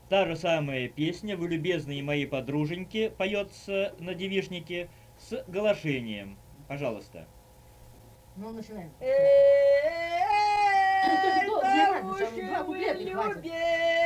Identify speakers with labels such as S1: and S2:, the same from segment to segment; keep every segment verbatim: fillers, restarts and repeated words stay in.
S1: Та же самая песня «Вы любезные мои подруженьки» поется на девишнике с глашением. Пожалуйста.
S2: Ну, начинаем.
S3: Эй,
S2: Только не
S3: да
S2: надо,
S3: уж
S2: там два
S3: вы
S2: куплета и хватит.
S3: любезные,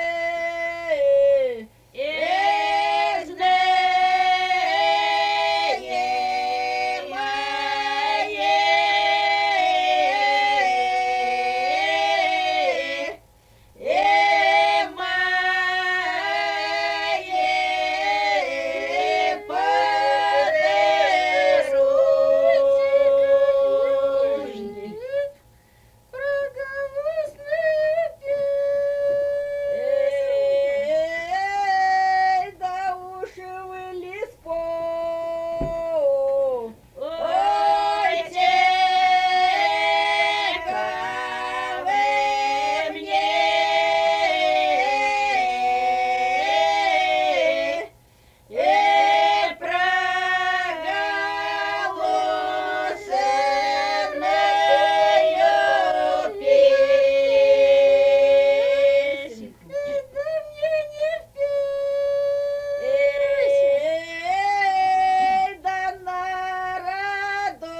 S3: Эй, да уж вы лиспо, ой, текавы мне, и проголосенную песнь. Да мне не впей, да народу,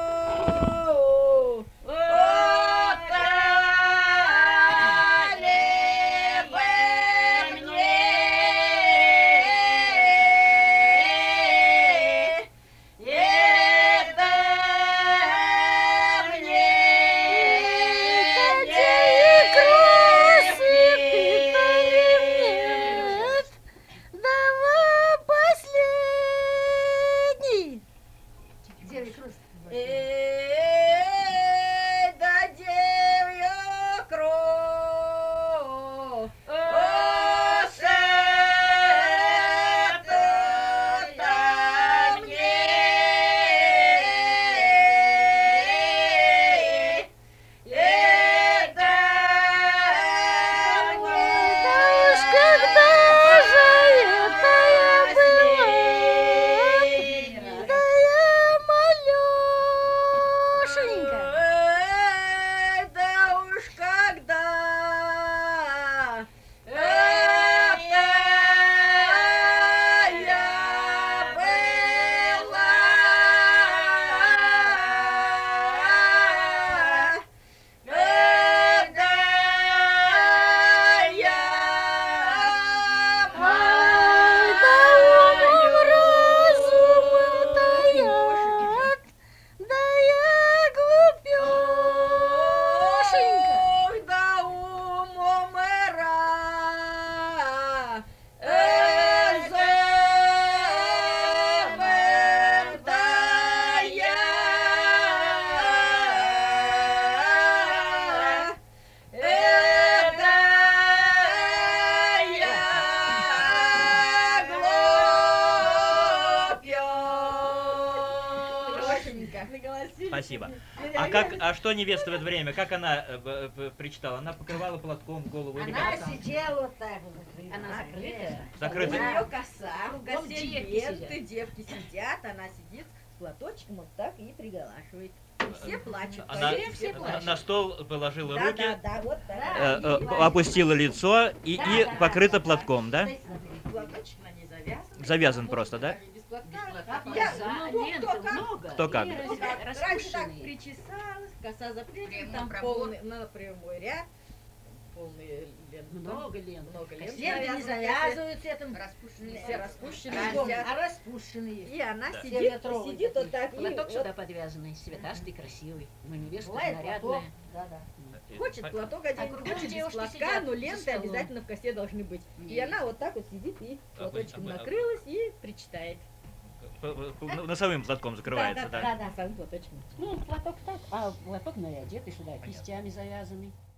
S3: отдали вы мне, и да мне
S2: Девять кружек.
S3: Эй, да дев'я кров, осета мне, и да уж когда же это я была, Эй, да уж когда это я была, когда я Ох, да умом эра, эзэмэр да я, это я глупёшенька.
S1: Спасибо. А как, а что невеста в это время, как она э, б- б- причитала? Она покрывала платком голову или
S2: Она
S1: как?
S2: сидела вот так вот.
S3: Она закрытая. У
S1: Закрытая.
S3: нее коса, в
S2: Кругом
S3: косе
S2: девки
S3: ленты, девки сидят, она сидит с платочком вот так и приголашивает. И все плачут,
S1: Она
S3: поверь, все
S1: на,
S3: плачут.
S1: на стол положила
S3: Да,
S1: руки,
S3: да, да, вот
S1: э,
S3: так.
S1: э, опустила лицо и,
S2: Да,
S1: и
S2: да,
S1: покрыта
S2: да,
S1: платком, да?
S3: Платочек на ней завязан.
S1: Завязан просто, да?
S3: Без платка.
S2: платка.
S3: Я,
S2: Коса,
S3: ну,
S2: ленты
S3: кто как,
S2: много.
S1: Кто как.
S2: И
S3: кто
S2: раз-
S3: как. Раньше так
S2: распущенные.
S3: причесалась, коса заплетена,
S4: Прямой
S3: там
S4: пробор.
S3: полный, на прямой ряд, полные ленты.
S2: Много лент.
S3: Много лент.
S2: Ленты не
S3: завязаны,
S2: завязываются этим.
S4: Распущенные.
S3: все распущены.
S2: А распущенные.
S3: И она
S1: Да.
S3: сидит,
S2: Метровые
S3: сидит вот
S2: такие.
S3: так. и
S5: Платок
S3: вот
S5: сюда подвязанный, цветастый, красивый. Но невеста
S2: Бывает
S5: нарядная.
S2: платок. Да, да.
S3: Хочет платок оденет,
S5: кругом
S3: хочет без
S5: девушки
S3: платка,
S5: сидят
S3: но
S5: за
S3: ленты
S5: столом.
S3: обязательно в косе должны быть. И
S5: Есть.
S3: она вот так вот сидит и
S1: А вы-
S3: платочком
S1: а вы-
S3: накрылась и причитает.
S1: П- п- Носовым платком закрывается,
S3: да,
S1: да?
S3: да, да, своим платочком.
S5: Ну, платок так, а платок нарядетый сюда, кистями завязанный.